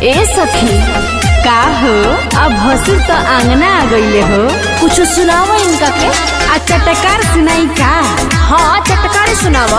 ए सखी का हो अब भसुर तो आंगना आ गईले हो, कुछ सुनावा इनका के। आ चटकार सुनाई का? हाँ चटकार सुनावा।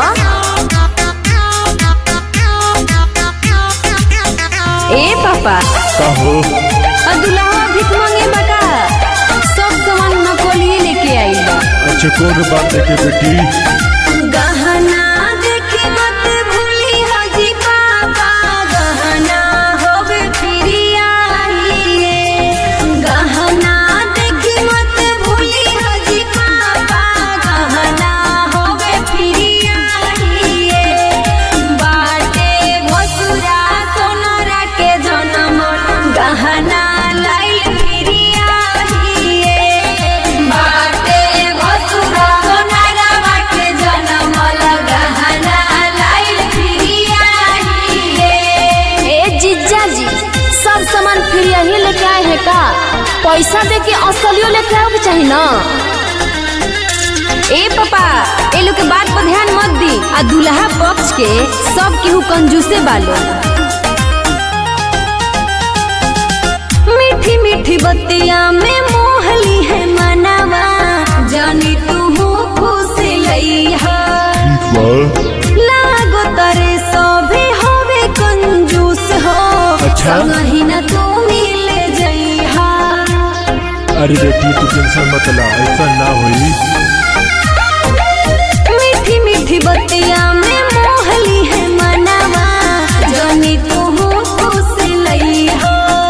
ए पापा कहो दुल्हा भीख मांगे बका, सब सामान नकोलिए लेके आई बा। अच्छा कौन बात है के बेटी? गहना देखे मत भूली हाजी पापा, गहना होवे फिरी आइए। गहना देखे मत भूली हाजी पापा, गहना होवे फिरी आइए। बाटे भसुरा सोनारा के जनम, गहना लाइल फिरी आइए। बाटे भसुरा सोनारा बाटे जनम, गहना लाइल फिरी आइए। ए जीजा जी सब सामान फिर यही लेके आए हैं का? पैसा दे के असलियो लेके आओ चाहिए ना। ए पापा ए लोग के बात पर ध्यान मत दी। आ दुल्हा पक्ष के सब केहू कंजूसे बालो। मीठी मीठी बत्तियां में मोहली है मनावा, जानी तू खुश लइहा। लागो तरे सोभे होवे कंजूस हो, अच्छा महीना तू मिले जइहा। अरे बेटी तू टेंशन मत ला, ऐसा ना होई। मीठी मीठी बत्तियां में मोहली है मनावा, जानी तू खुश लइहा।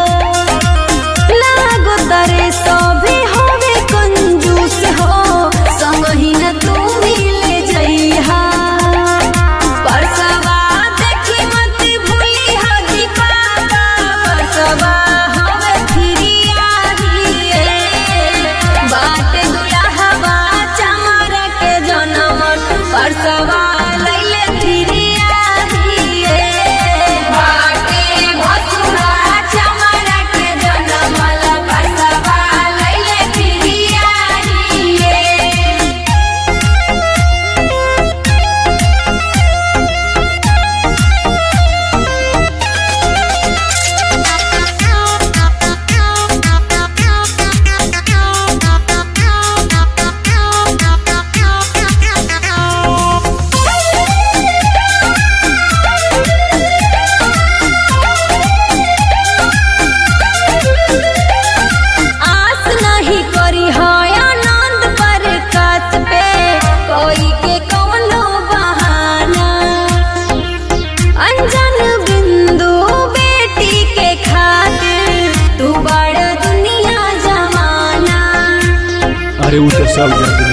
लागो तरे सोभे होवे कंजूस हो, महीना तू मिले जइहा। परसवा देखी मत भूली हाजी पापा, परसवा होवे फिरी आइए। बाटे दुल्हवा चमारा के जनम, परसवा लइले फिरी आइए। बाटे भसुरा चमारा के जनम, परसवा लइले फिरी आइए। आस नहीं करी है आनंद पर कात पे, कोई के कौनो बहाना। अनजान बिंदु बेटी के खातिर तू बड़ दुनिया जमाना। अरे वो तो सब जानते